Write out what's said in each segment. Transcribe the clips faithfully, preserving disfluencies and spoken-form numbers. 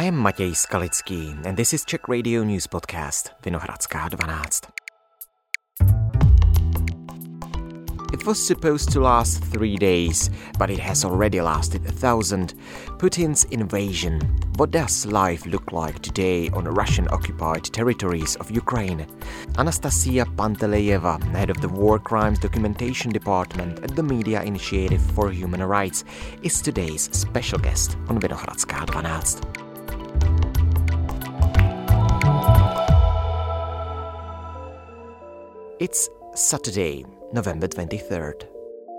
am Matěj Skalický and this is Czech Radio News Podcast Vinohradská dvanáct. It was supposed to last three days, but it has already lasted a thousand. Putin's invasion. What does life look like today on Russian-occupied territories of Ukraine? Anastasia Panteleyeva, head of the War Crimes Documentation Department at the Media Initiative for Human Rights, is today's special guest on Vinohradská dvanáct. It's Saturday, November twenty-third.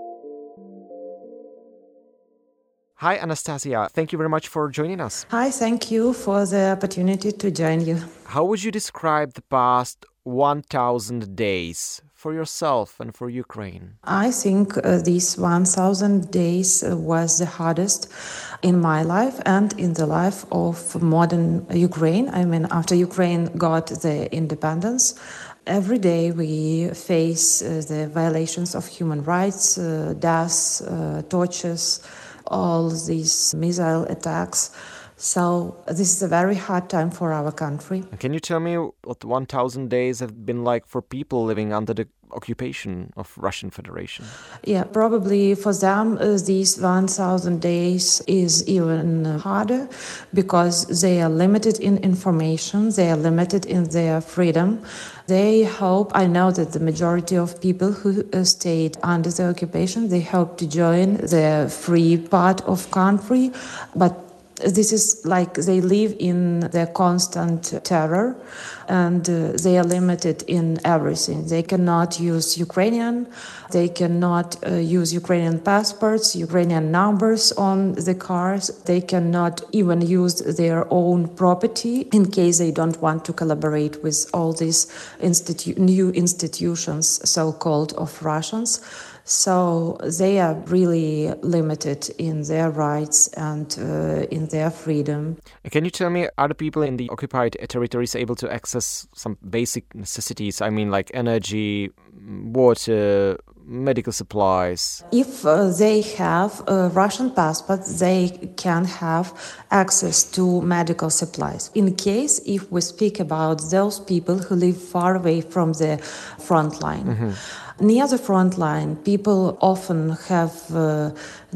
Hi, Anastasia. Thank you very much for joining us. Hi, thank you for the opportunity to join you. How would you describe the past one thousand days for yourself and for Ukraine? I think uh, these one thousand days uh, was the hardest in my life and in the life of modern Ukraine. I mean, after Ukraine got the independence, every day we face uh, the violations of human rights, uh, deaths, uh, tortures, all these missile attacks. So this is a very hard time for our country. Can you tell me what one thousand days have been like for people living under the occupation of Russian Federation? Yeah, probably for them uh, these one thousand days is even harder because they are limited in information, they are limited in their freedom. They hope, I know that the majority of people who uh, stayed under the occupation, they hope to join the free part of country, but this is like they live in the constant terror and uh, they are limited in everything. They cannot use Ukrainian, they cannot uh, use Ukrainian passports, Ukrainian numbers on the cars, they cannot even use their own property in case they don't want to collaborate with all these institu- new institutions, so-called, of Russians. So they are really limited in their rights and uh, in their freedom. Can you tell me, are the people in the occupied territories able to access some basic necessities? I mean, like energy, water, medical supplies? If uh, they have a Russian passport, they can have access to medical supplies. In case if we speak about those people who live far away from the front line. Mm-hmm. Near the front line, people often have uh,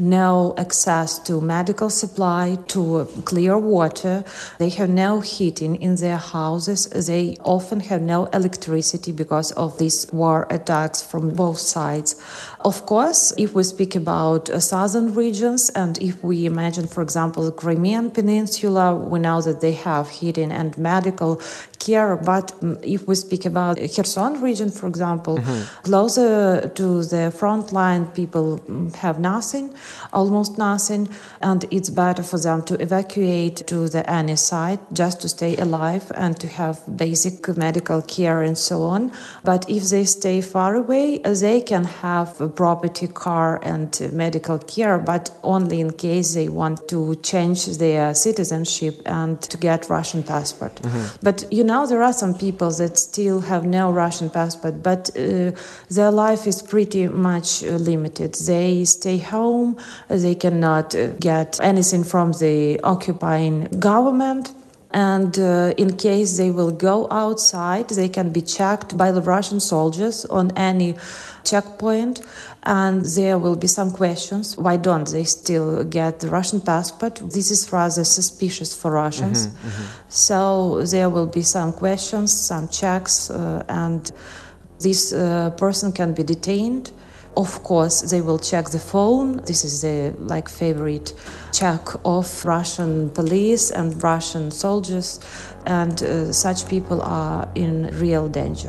no access to medical supply, to clear water. They have no heating in their houses. They often have no electricity because of these war attacks from both sides. Of course, if we speak about uh, southern regions and if we imagine, for example, the Crimean Peninsula, we know that they have heating and medical care. But um, if we speak about Kherson region, for example, mm-hmm. closer to the front line, people have nothing, almost nothing, and it's better for them to evacuate to the any side just to stay alive and to have basic medical care and so on. But if they stay far away, they can have a property, car and medical care, but only in case they want to change their citizenship and to get Russian passport. Mm-hmm. But you know, there are some people that still have no Russian passport, but uh, their life is pretty much uh, limited. They stay home, they cannot uh, get anything from the occupying government. And uh, in case they will go outside, they can be checked by the Russian soldiers on any checkpoint. And there will be some questions. Why don't they still get the Russian passport? This is rather suspicious for Russians. Mm-hmm, mm-hmm. So there will be some questions, some checks, uh, and this uh, person can be detained. Of course, they will check the phone. This is the like favorite check of Russian police and Russian soldiers, and uh, such people are in real danger.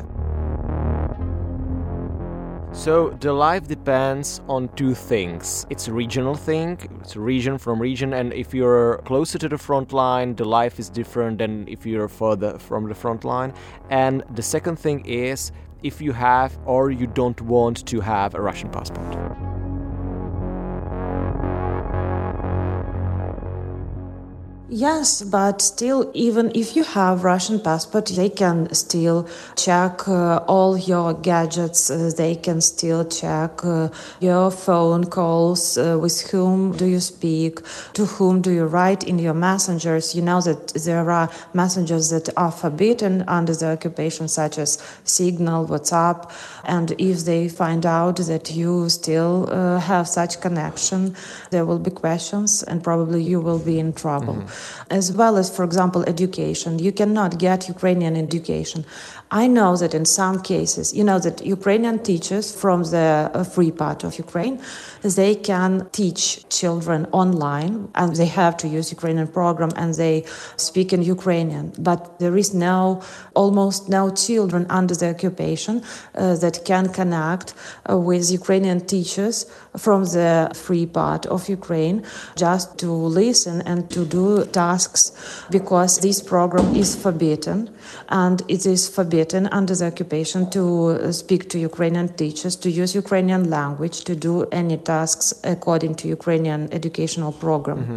So the life depends on two things. It's a regional thing, it's a region from region, and if you're closer to the front line, the life is different than if you're further from the front line. And the second thing is if you have or you don't want to have a Russian passport. Yes, but still, even if you have Russian passport, they can still check uh, all your gadgets. Uh, they can still check uh, your phone calls. Uh, with whom do you speak? To whom do you write in your messengers? You know that there are messengers that are forbidden under the occupation, such as Signal, WhatsApp. And if they find out that you still uh, have such connection, there will be questions, and probably you will be in trouble. Mm-hmm. As well as, for example, education. You cannot get Ukrainian education. I know that in some cases, you know, that Ukrainian teachers from the uh, free part of Ukraine, they can teach children online, and they have to use Ukrainian program, and they speak in Ukrainian. But there is no, almost no children under the occupation uh, that can connect uh, with Ukrainian teachers from the free part of Ukraine just to listen and to do tasks, because this program is forbidden, and it is forbidden under the occupation to speak to Ukrainian teachers, to use Ukrainian language, to do any tasks according to Ukrainian educational program. Mm-hmm.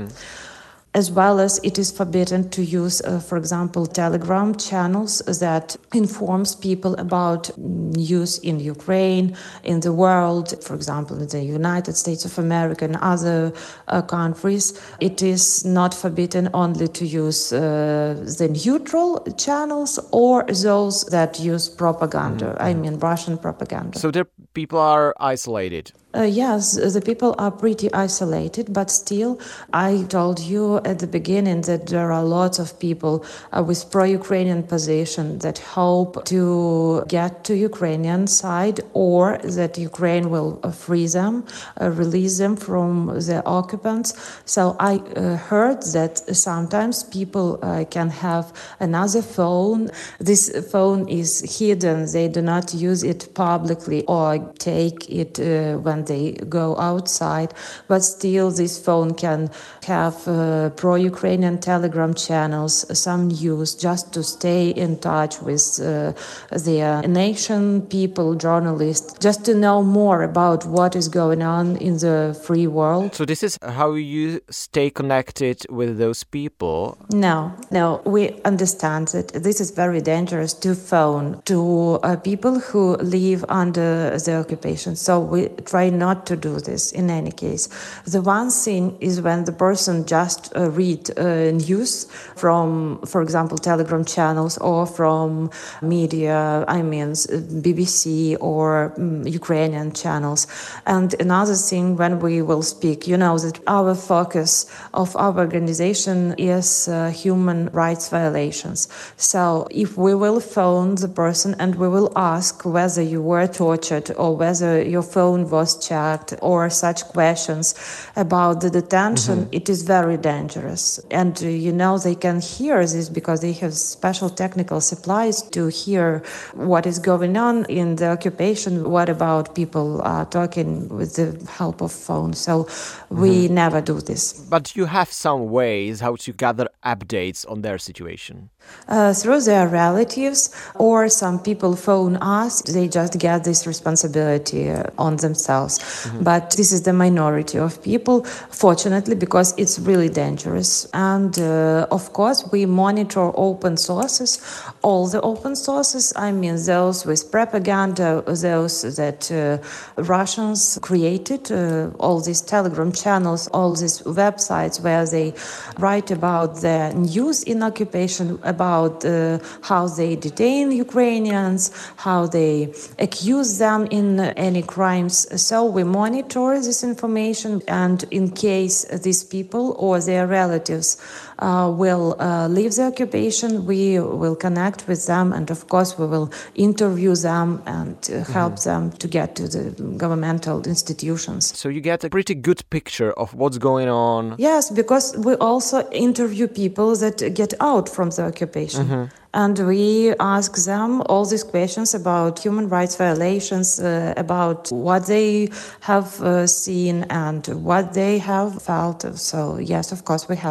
As well as it is forbidden to use, uh, for example, Telegram channels that informs people about news in Ukraine, in the world, for example, in the United States of America and other uh, countries. It is not forbidden only to use uh, the neutral channels or those that use propaganda, mm-hmm. I mean Russian propaganda. So there people are isolated. Uh, yes, the people are pretty isolated, but still, I told you at the beginning that there are lots of people uh, with pro-Ukrainian position that hope to get to Ukrainian side, or that Ukraine will uh, free them, uh, release them from the occupants. So I uh, heard that sometimes people uh, can have another phone. This phone is hidden. They do not use it publicly or take it uh, when they go outside, but still this phone can have uh, pro-Ukrainian Telegram channels, some news, just to stay in touch with uh, their nation, people, journalists, just to know more about what is going on in the free world. So this is how you stay connected with those people? No, no, we understand that this is very dangerous to phone to uh, people who live under the occupation. So we try not to do this in any case. The one thing is when the person just uh, read uh, news from, for example, Telegram channels or from media, I mean B B C or um, Ukrainian channels. And another thing, when we will speak, you know that our focus of our organization is uh, human rights violations. So if we will phone the person and we will ask whether you were tortured or whether your phone was checked or such questions about the detention, mm-hmm. it is very dangerous. And, uh, you know, they can hear this because they have special technical supplies to hear what is going on in the occupation, what about people uh, talking with the help of phones. So mm-hmm. we never do this. But you have some ways how to gather updates on their situation. Uh, through their relatives, or some people phone us, they just get this responsibility uh, on themselves. Mm-hmm. But this is the minority of people, fortunately, because it's really dangerous. And uh, of course, we monitor open sources, all the open sources, I mean those with propaganda, those that uh, Russians created, uh, all these Telegram channels, all these websites where they write about the news in occupation, about uh, how they detain Ukrainians, how they accuse them in uh, any crimes. So we monitor this information, and in case these people or their relatives uh, will uh, leave the occupation, we will connect with them, and of course we will interview them and uh, help mm-hmm. them to get to the governmental institutions. So you get a pretty good picture of what's going on. Yes, because we also interview people that get out from the occupation. Mm-hmm. And we ask them all these questions about human rights violations, uh, about what they have uh, seen and what they have felt. So, yes, of course, we have.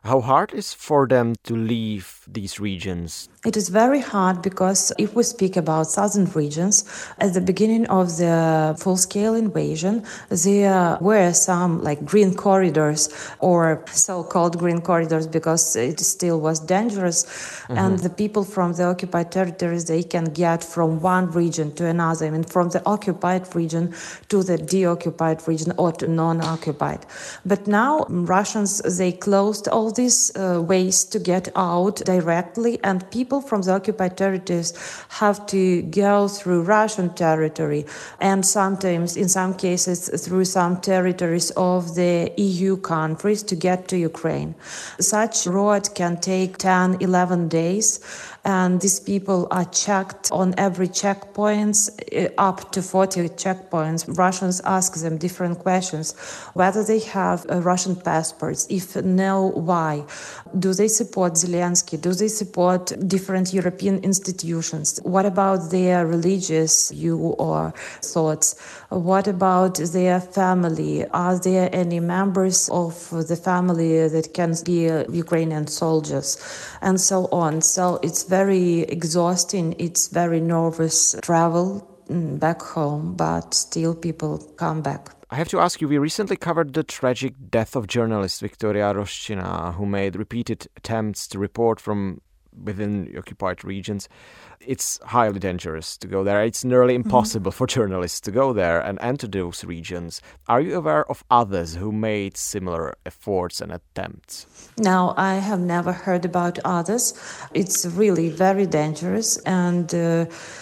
How hard is for them to leave these regions? It is very hard because if we speak about southern regions, at the beginning of the full-scale invasion, there were some like green corridors or so-called green corridors because it still was dangerous. Mm-hmm. And the people from the occupied territories, they can get from one region to another. I mean, from the occupied region to the deoccupied region or to non-occupied. But now Russians, they closed all these uh, ways to get out directly, and people from the occupied territories have to go through Russian territory and sometimes, in some cases, through some territories of the E U countries to get to Ukraine. Such road can take ten, eleven days. And these people are checked on every checkpoints, up to forty checkpoints. Russians ask them different questions, whether they have uh, Russian passports. If no, why? Do they support Zelensky? Do they support different European institutions? What about their religious view or thoughts? What about their family? Are there any members of the family that can be uh, Ukrainian soldiers? And so on. So it's very exhausting. It's very nervous travel back home, but still people come back. I have to ask you, we recently covered the tragic death of journalist Viktoria Roshchina, who made repeated attempts to report from within occupied regions. It's highly dangerous to go there. It's nearly impossible mm-hmm. for journalists to go there and enter those regions. Are you aware of others who made similar efforts and attempts? No, I have never heard about others. It's really very dangerous, and uh,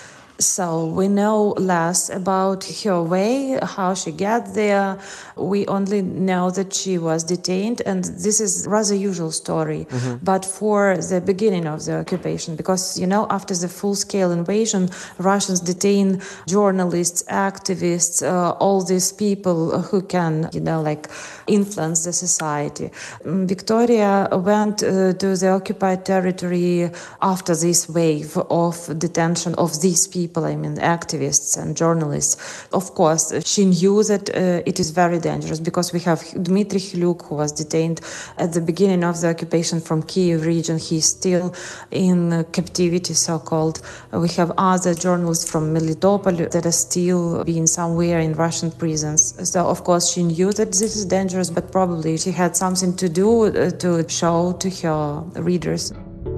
so we know less about her way, how she got there. We only know that she was detained, and this is a rather usual story. Mm-hmm. But for the beginning of the occupation, because, you know, after the full-scale invasion, Russians detain journalists, activists, uh, all these people who can, you know, like influence the society. Victoria went uh, to the occupied territory after this wave of detention of these people. People, I mean, activists and journalists. Of course, she knew that uh, it is very dangerous because we have Dmitry Khylyuk, who was detained at the beginning of the occupation from Kyiv region. He's still in uh, captivity, so-called. Uh, we have other journalists from Melitopol that are still being somewhere in Russian prisons. So, of course, she knew that this is dangerous, but probably she had something to do uh, to show to her readers.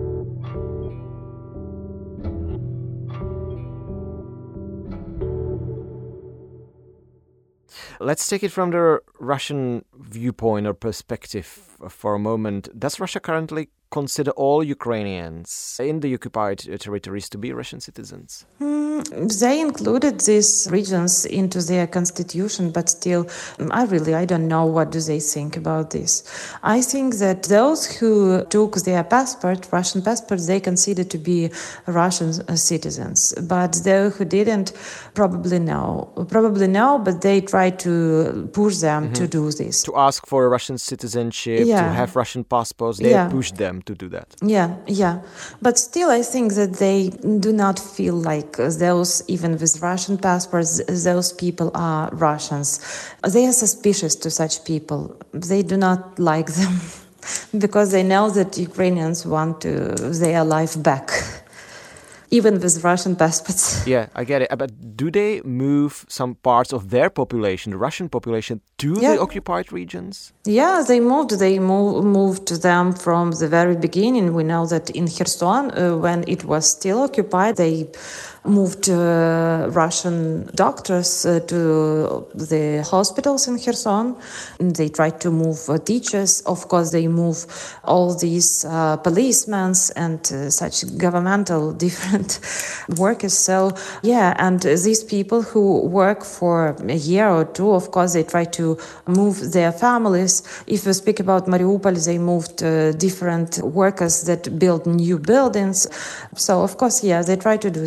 Let's take it from the Russian viewpoint or perspective for a moment. Does Russia currently consider all Ukrainians in the occupied territories to be Russian citizens? Mm, they included these regions into their constitution, but still, I really, I don't know what do they think about this. I think that those who took their passport, Russian passport, they consider to be Russian citizens. But those who didn't, probably no. Probably no, but they try to push them mm-hmm. to do this. To ask for a Russian citizenship, yeah. to have Russian passports, they yeah. push them to do that. Yeah, yeah. But still, I think that they do not feel like those, even with Russian passports, those people are Russians. They are suspicious to such people. They do not like them because they know that Ukrainians want to, their life back. Even with Russian passports. Yeah, I get it. But do they move some parts of their population, the Russian population, to yeah. the occupied regions? Yeah, they moved. They move, moved them from the very beginning. We know that in Kherson, uh, when it was still occupied, they moved uh, Russian doctors uh, to the hospitals in Kherson. They tried to move uh, teachers. Of course, they move all these uh, policemen and uh, such governmental different workers. So, yeah, and uh, these people who work for a year or two, of course, they try to move their families. If we speak about Mariupol, they moved uh, different workers that build new buildings. So, of course, yeah, they try to do that. Are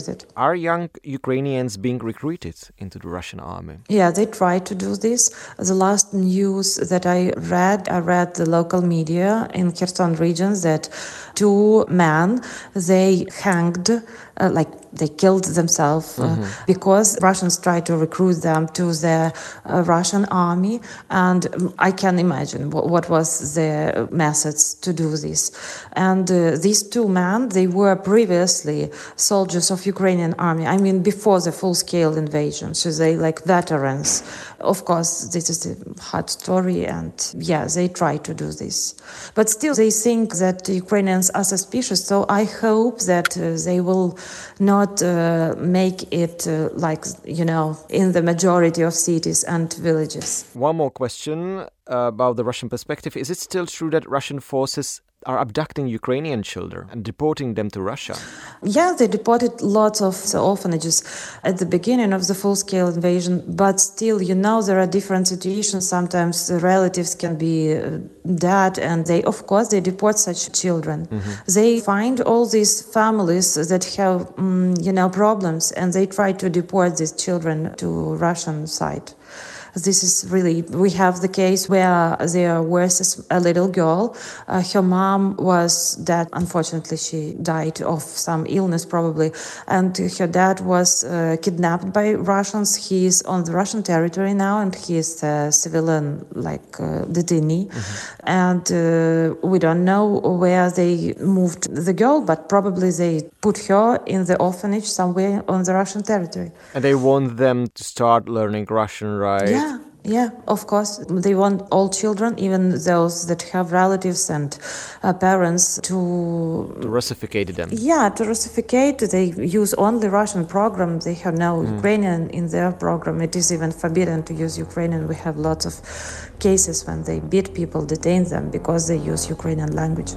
Are young Ukrainians being recruited into the Russian army? Yeah, they try to do this. The last news that I read, I read the local media in Kherson regions that two men, they hanged, uh, like they killed themselves uh, mm-hmm. because Russians tried to recruit them to the uh, Russian army. And I can imagine what, what was the methods to do this. And uh, these two men, they were previously soldiers of Ukrainian army. I mean, before the full-scale invasion. So they like veterans. Of course, this is a hard story. And yeah, they try to do this. But still, they think that Ukrainians are suspicious. So I hope that uh, they will not uh, make it uh, like, you know, in the majority of cities and villages. One more question uh, about the Russian perspective. Is it still true that Russian forces are abducting Ukrainian children and deporting them to Russia? Yeah, they deported lots of the orphanages at the beginning of the full-scale invasion, but still, you know, there are different situations. Sometimes the relatives can be uh, dead, and they, of course, they deport such children. Mm-hmm. They find all these families that have, um, you know, problems, and they try to deport these children to Russian side. This is really, we have the case where there was a little girl. Uh, her mom was dead. Unfortunately, she died of some illness probably. And her dad was uh, kidnapped by Russians. He is on the Russian territory now, and he is a civilian, like uh, detainee. Mm-hmm. And uh, we don't know where they moved the girl, but probably they put her in the orphanage somewhere on the Russian territory. And they want them to start learning Russian, right? Yeah. Yeah, yeah, of course. They want all children, even those that have relatives and uh, parents, to... To Russificate them. Yeah, to Russificate. They use only Russian program. They have no mm. Ukrainian in their program. It is even forbidden to use Ukrainian. We have lots of cases when they beat people, detain them, because they use Ukrainian language.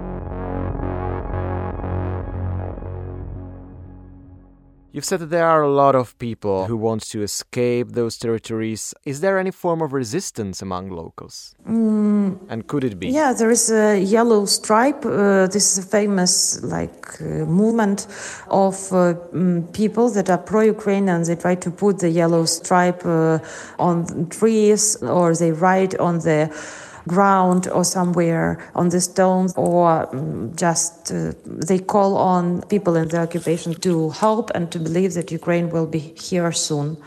You've said that there are a lot of people who want to escape those territories. Is there any form of resistance among locals? Mm. And could it be? Yeah, there is a Yellow Stripe. Uh, this is a famous like uh, movement of uh, um, people that are pro-Ukrainian. They try to put the yellow stripe uh, on trees, or they write on the ground or somewhere on the stones, or um, just uh, they call on people in the occupation to help and to believe that Ukraine will be here soon.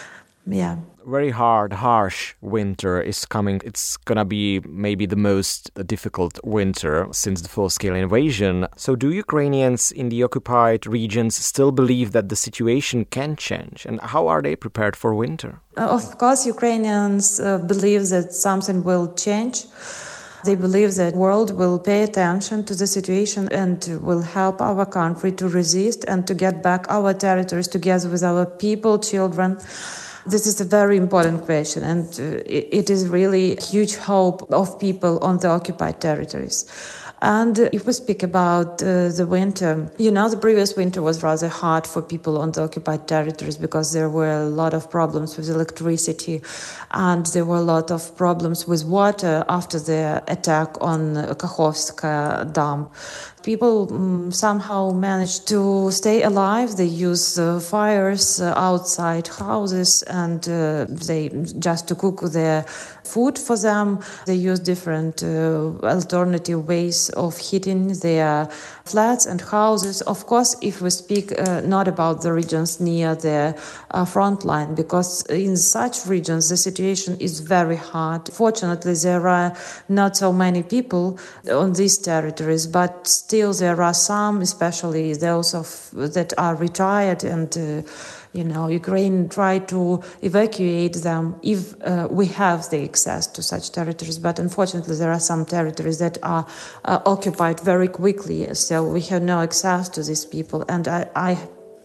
Yeah. Very hard, harsh winter is coming. It's gonna be maybe the most difficult winter since the full-scale invasion. So do Ukrainians in the occupied regions still believe that the situation can change? And how are they prepared for winter? Uh, of course, Ukrainians uh, believe that something will change. They believe that the world will pay attention to the situation and will help our country to resist and to get back our territories together with our people, children. This is a very important question, and uh, it is really a huge hope of people on the occupied territories. And if we speak about uh, the winter, you know, the previous winter was rather hard for people on the occupied territories because there were a lot of problems with electricity, and there were a lot of problems with water after the attack on Kakhovska Dam. People um, somehow managed to stay alive. They use uh, fires uh, outside houses, and uh, they just to cook their food for them. They use different uh, alternative ways of heating their flats and houses. Of course, if we speak uh, not about the regions near the uh, front line, because in such regions the situation is very hard. Fortunately, there are not so many people on these territories, but still there are some, especially those of that are retired, and uh, you know, Ukraine try to evacuate them if uh, we have the access to such territories. But unfortunately, there are some territories that are uh, occupied very quickly, so we have no access to these people. And I, I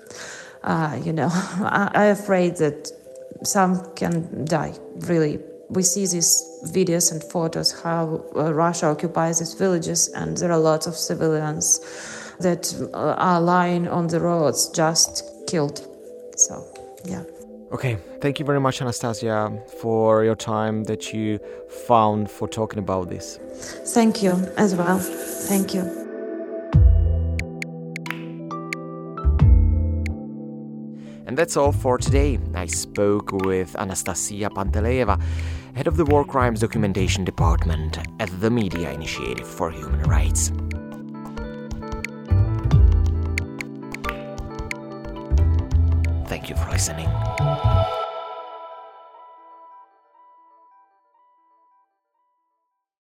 uh, you know, I, I'm afraid that some can die, really. We see these videos and photos how uh, Russia occupies these villages, and there are lots of civilians that uh, are lying on the roads, just killed. So, yeah. Okay, thank you very much, Anastasia, for your time that you found for talking about this. Thank you as well. Thank you. And that's all for today. I spoke with Anastasia Panteleeva, head of the War Crimes Documentation Department at the Media Initiative for Human Rights. Thank you for listening.